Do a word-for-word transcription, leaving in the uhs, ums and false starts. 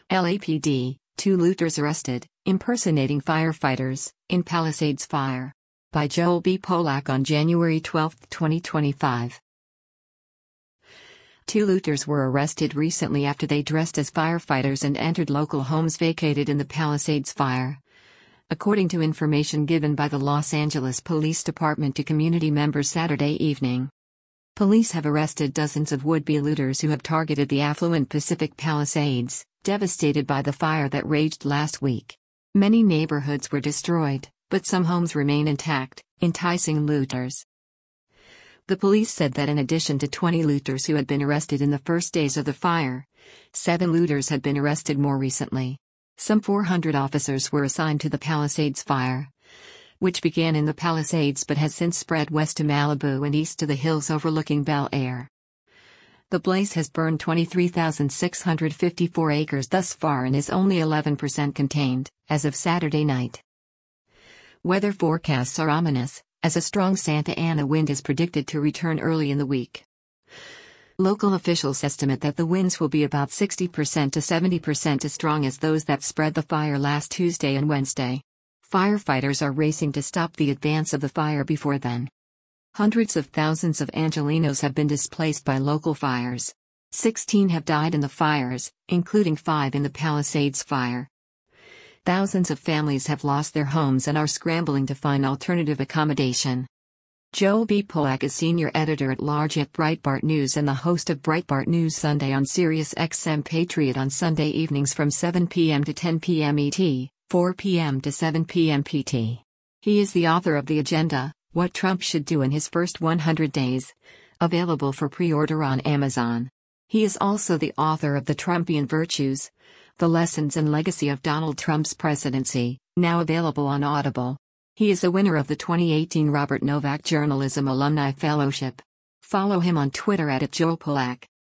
L A P D, two looters arrested, impersonating firefighters, in Palisades fire. By Joel B. Polak on January twelfth, twenty twenty-five. Two looters were arrested recently after they dressed as firefighters and entered local homes vacated in the Palisades fire. According to information given by the Los Angeles Police Department to community members Saturday evening. Police have arrested dozens of would-be looters who have targeted the affluent Pacific Palisades, devastated by the fire that raged last week. Many neighborhoods were destroyed, but some homes remain intact, enticing looters. The police said that in addition to twenty looters who had been arrested in the first days of the fire, seven looters had been arrested more recently. Some four hundred officers were assigned to the Palisades fire, which began in the Palisades but has since spread west to Malibu and east to the hills overlooking Bel Air. The blaze has burned twenty-three thousand six hundred fifty-four acres thus far and is only eleven percent contained, as of Saturday night. Weather forecasts are ominous, as a strong Santa Ana wind is predicted to return early in the week. Local officials estimate that the winds will be about sixty percent to seventy percent as strong as those that spread the fire last Tuesday and Wednesday. Firefighters are racing to stop the advance of the fire before then. Hundreds of thousands of Angelenos have been displaced by local fires. Sixteen have died in the fires, including five in the Palisades fire. Thousands of families have lost their homes and are scrambling to find alternative accommodation. Joel B. Polak is senior editor-at-large at Breitbart News and the host of Breitbart News Sunday on Sirius X M Patriot on Sunday evenings from seven p m to ten p m E T, four p m to seven p m P T. He is the author of The Agenda, What Trump Should Do in His First one hundred days, available for pre-order on Amazon. He is also the author of The Trumpian Virtues, The Lessons and Legacy of Donald Trump's Presidency, now available on Audible. He is a winner of the twenty eighteen Robert Novak Journalism Alumni Fellowship. Follow him on Twitter at Joel Polak.